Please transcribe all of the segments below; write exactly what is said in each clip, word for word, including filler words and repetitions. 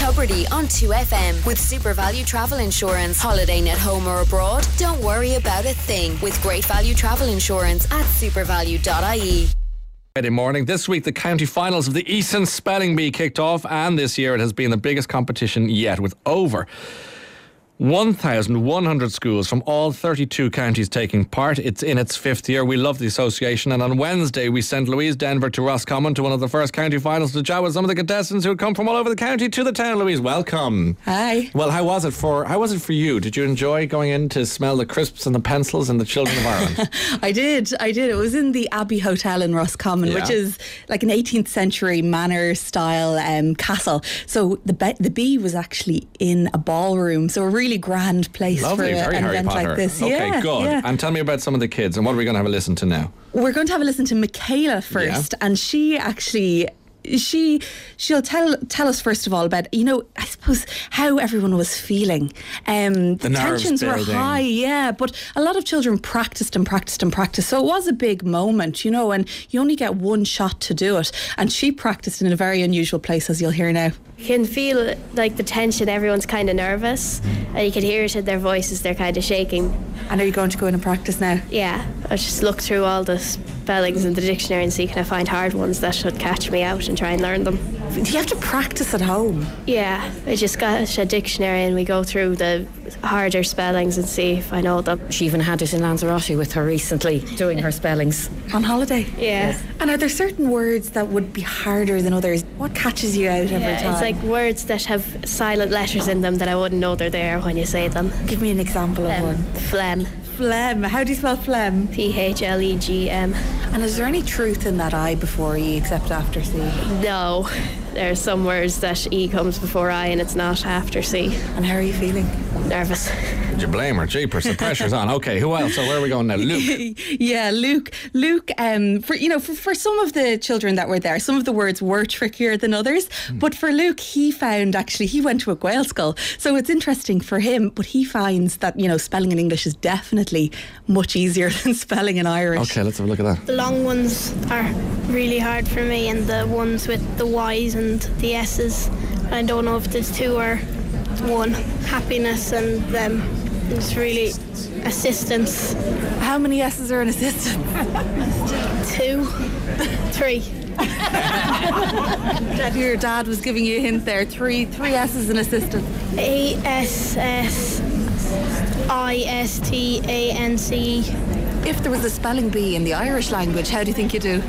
Tubridy on two F M with Super Value Travel Insurance. Holidaying at home or abroad? Don't worry about a thing with Great Value Travel Insurance at supervalue dot I E. Friday morning. This week, the county finals of the Easton Spelling Bee kicked off, and this year it has been the biggest competition yet, with over one thousand one hundred schools from all thirty-two counties taking part. It's in its fifth year. We love the association, and on Wednesday we sent Louise Denver to Roscommon to one of the first county finals to chat with some of the contestants who had come from all over the county to the town. Louise, welcome. Hi. Well, how was it for how was it for you? Did you enjoy going in to smell the crisps and the pencils and the children of Ireland? I did, I did. It was in the Abbey Hotel in Roscommon, Yeah. which is like an eighteenth century manor style um, castle. So the be- the bee was actually in a ballroom, so a really grand place. Lovely, for a, very an Harry event Potter. like this. Okay, yeah, good. yeah. And tell me about some of the kids, and what are we going to have a listen to now? We're going to have a listen to Michaela first, Yeah. and she actually. She she'll tell tell us first of all about, you know, I suppose how everyone was feeling. Um, the The nerves tensions were building. high, yeah, but a lot of children practiced and practiced and practiced, so it was a big moment, you know, and you only get one shot to do it. And she practiced in a very unusual place, as you'll hear now. You can feel like the tension, everyone's kind of nervous, and you can hear it in their voices, they're kind of shaking. And are you going to go in and practice now? Yeah, I just look through all the spellings in the dictionary and see can I find hard ones that should catch me out and try and learn them. Do you have to practice at home? Yeah, I just got a dictionary and we go through the harder spellings and see if I know them. She even had it in Lanzarote with her recently, doing her spellings. On holiday? Yeah. And are there certain words that would be harder than others? What catches you out every Yeah, time? it's like words that have silent letters in them that I wouldn't know they're there when you say them. Give me an example of Um, one. phlegm. Phlegm. How do you spell phlegm? P H L E G M. And is there any truth in that I before E except after C? No. There are some words that E comes before I and it's not after C. And how are you feeling? Nervous. Did you blame her? Jeepers, the pressure's on. Okay, who else? So where are we going now? Luke. Yeah, Luke. Luke, um, for you know, for, for some of the children that were there, some of the words were trickier than others. Mm. But for Luke, he found actually, he went to a Gael school. So it's interesting for him, but he finds that, you know, spelling in English is definitely much easier than spelling in Irish. Okay, let's have a look at that. The long ones are really hard for me, and the ones with the Y's and the S's, I don't know if there's two or one. Happiness and them. It's really assistance. How many S's are in assistance? Two, three. Your dad was giving you a hint there. Three, three S's in assistance. A S S I S T A N C. If there was a spelling bee in the Irish language, how do you think you do?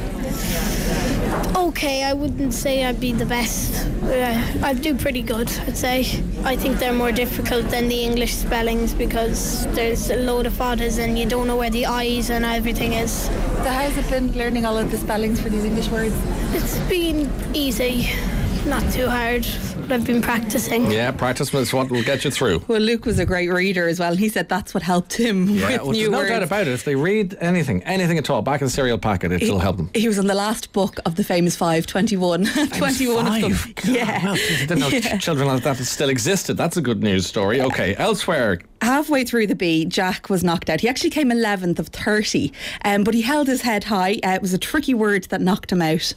Okay, I wouldn't say I'd be the best. Uh, I'd do pretty good, I'd say. I think they're more difficult than the English spellings because there's a load of fathers and you don't know where the I's and everything is. So how's it been learning all of the spellings for these English words? It's been easy, not too hard. I've been practicing. Yeah, practice is what will get you through. Well, Luke was a great reader as well. He said that's what helped him Yeah, with well, new there's no words. doubt about it. If they read anything, anything at all, back in the cereal packet, it he, will help them. He was on the last book of the famous five, twenty-one. twenty-one Five. of them. God, Yeah. well, I didn't know Yeah. children like that still existed. That's a good news story. Okay, elsewhere. Halfway through the bee, Jack was knocked out. He actually came eleventh of thirty, um, but he held his head high. Uh, it was a tricky word that knocked him out.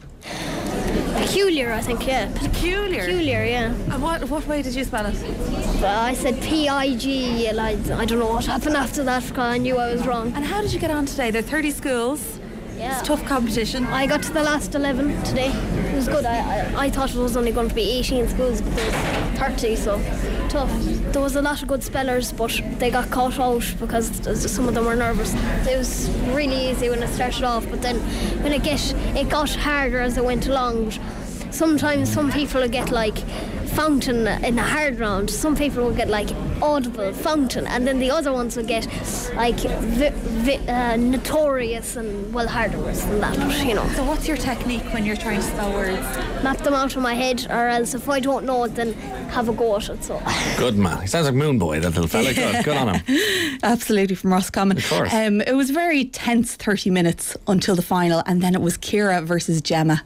Peculiar, I think, yeah. Peculiar. Peculiar, yeah. And what, what way did you spell it? Uh, I said P I G, and I, I don't know what happened after that because I knew I was wrong. And how did you get on today? There are thirty schools. Yeah. It's tough competition. I got to the last eleven today. It was good. I, I, I thought it was only going to be eighteen schools, but there's thirty, so tough. There was a lot of good spellers, but they got caught out because some of them were nervous. It was really easy when it started off, but then when it get it got harder as it went along. Sometimes some people will get like fountain in a hard round. Some people will get like audible fountain, and then the other ones will get like vi- vi- uh, notorious and well harder words than that. But, you know. So what's your technique when you're trying to spell words? Map them out of my head, or else if I don't know it, then have a go at it. So. Good man. He sounds like Moon Boy, that little fella. Good, good on him. Absolutely, from Roscommon. Of course. Um, it was a very tense thirty minutes until the final, and then it was Ciara versus Gemma.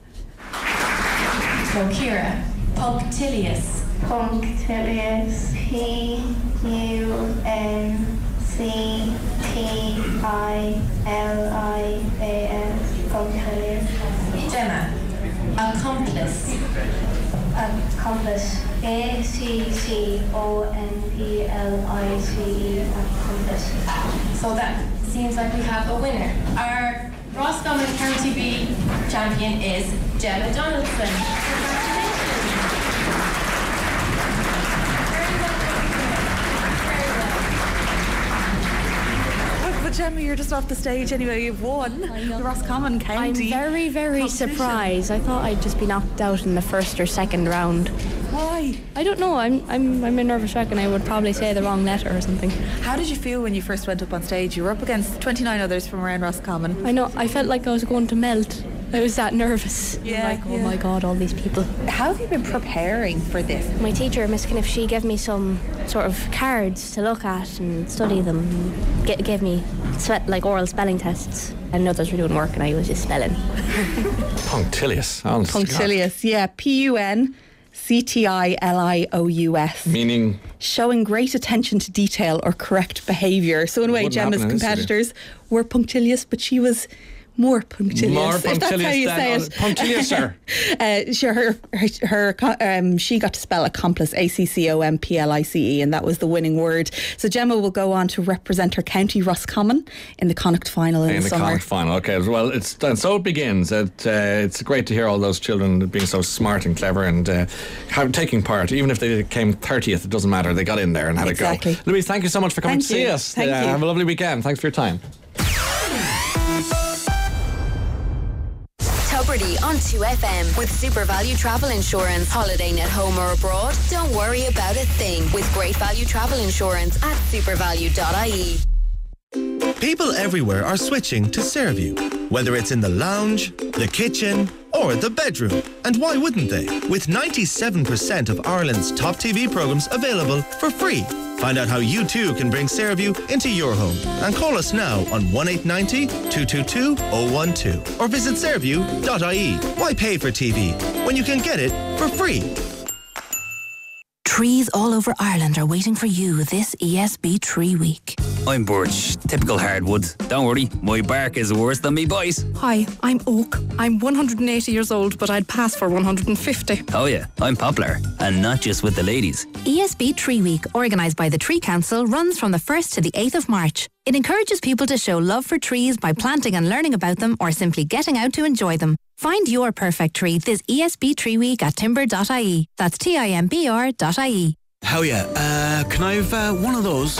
So Ciara, punctilious. Punctilious. P U N C T I L I A S. Punctilious. Gemma, accomplice. Accomplice. A C C O N P L I C E. Accomplice. So that seems like we have a winner. Our Roscommon County B champion is Gemma Donaldson. But Gemma, you're just off the stage anyway. You've won the Roscommon County. I'm very, very surprised. I thought I'd just be knocked out in the first or second round. Why? I don't know. I'm I'm I'm a nervous wreck, and I would probably say the wrong letter or something. How did you feel when you first went up on stage? You were up against twenty-nine others from around Roscommon. I know. I felt like I was going to melt. I was that nervous. Yeah, Like, oh yeah. my God, all these people. How have you been preparing for this? My teacher, Miss Kniff, she gave me some sort of cards to look at and study them. G- gave me sweat, like oral spelling tests. And others were doing work, and I was just spelling. Punctilious. honest to God. Punctilious, yeah. P U N C T I L I O U S. Meaning, Showing great attention to detail or correct behaviour. So in a way, Wouldn't Gemma's happen in this competitors were punctilious, but she was more punctilious. more if that's how punctilious you than say on- it. punctiliouser. Uh, sure, her, her, her co- um, she got to spell accomplice, A C C O M P L I C E, and that was the winning word. So Gemma will go on to represent her county Roscommon in the Connacht final in, In the the summer. Connacht final. Okay, well, it's and so it begins. It, uh, it's great to hear all those children being so smart and clever and uh, have, taking part. Even if they came thirtieth, it doesn't matter. They got in there and had Exactly. a go. Louise, thank you so much for coming Thank to see you. us. Thank Uh, you. Have a lovely weekend. Thanks for your time. Tuberty on two F M with Super Value Travel Insurance. Holidaying at home or abroad? Don't worry about a thing with Great Value Travel Insurance at supervalue dot I E. People everywhere are switching to Servue, whether it's in the lounge, the kitchen, or the bedroom. And why wouldn't they? With ninety-seven percent of Ireland's top T V programmes available for free. Find out how you too can bring Servue into your home and call us now on one eight nine zero, two two two, zero one two or visit servue dot I E. Why pay for T V when you can get it for free? Trees all over Ireland are waiting for you this E S B Tree Week. I'm Birch, typical hardwood. Don't worry, my bark is worse than me bite. Hi, I'm Oak. I'm one hundred eighty years old, but I'd pass for one hundred fifty. Oh yeah, I'm Poplar, and not just with the ladies. E S B Tree Week, organised by the Tree Council, runs from the first to the eighth of March. It encourages people to show love for trees by planting and learning about them or simply getting out to enjoy them. Find your perfect tree this E S B Tree Week at timber dot I E. That's T I M B R dot I E. How yeah, uh, can I have uh, one of those?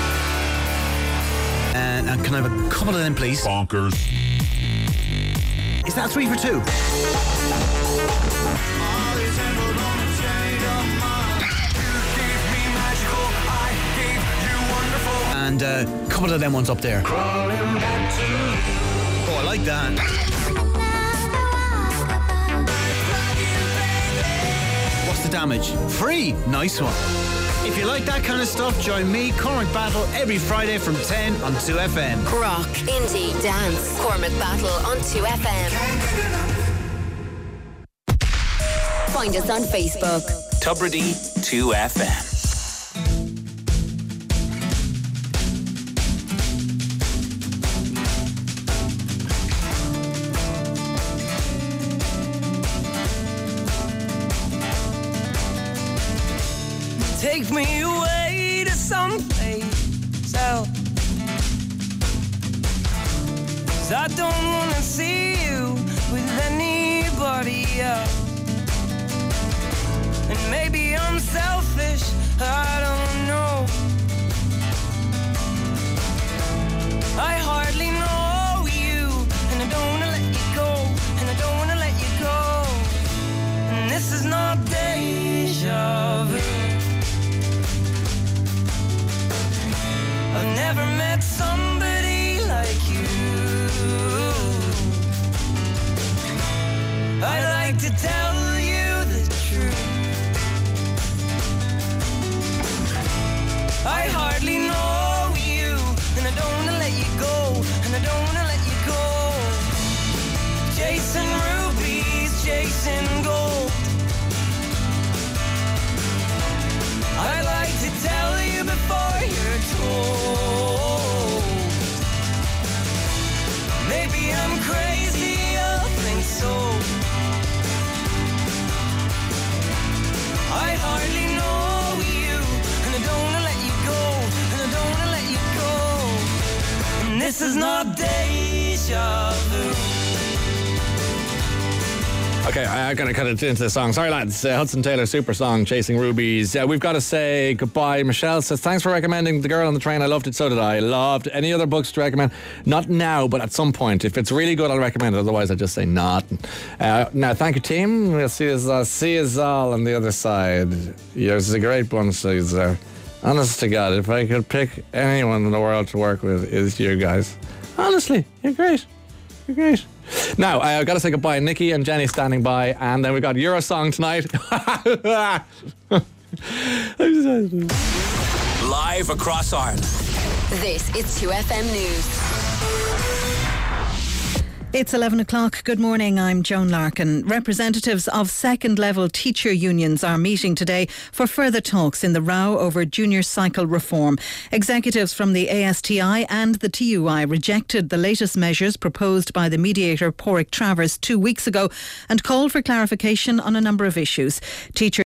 And uh, can I have a couple of them, please? Bonkers. Is that three for two? And a uh, couple of them ones up there. Oh, I like that. What's the damage? Free! Nice one. If you like that kind of stuff, join me, Cormac Battle, every Friday from ten on two F M. Rock, indie, dance. Cormac Battle on two F M. Find us on Facebook. Tuberty two F M. Take me away to someplace else, 'cause I don't wanna see you with anybody else. And maybe I'm selfish, I don't know. I hardly know you, and I don't wanna let you go, and I don't wanna let you go. And this is not deja vu. I've never met somebody like you. I'd like to tell you the truth. I hardly know you, and I don't wanna let you go, and I don't wanna let you go. Chasing rubies, chasing gold. I'd like to tell you before you're told. Maybe I'm crazy, I think so. this is not deja vu. Okay, I'm going to cut it into the song. Sorry, lads. Uh, Hudson Taylor, super song, Chasing Rubies. Uh, we've got to say goodbye. Michelle says, thanks for recommending The Girl on the Train. I loved it, so did I. Loved. Any other books to recommend? Not now, but at some point. If it's really good, I'll recommend it. Otherwise, I'll just say not. Uh, now, thank you, team. We'll see us, uh, see us all on the other side. Yours is a great bunch, says there. Honest to God, if I could pick anyone in the world to work with, it's you guys. Honestly, you're great. You're great. Now, I've got to say goodbye. Nikki and Jenny standing by, and then we got Eurosong tonight. Live across Ireland. This is two F M News. It's eleven o'clock. Good morning, I'm Joan Larkin. Representatives of second-level teacher unions are meeting today for further talks in the row over junior cycle reform. Executives from the A S T I and the T U I rejected the latest measures proposed by the mediator Pádraig Travers two weeks ago and called for clarification on a number of issues. Teachers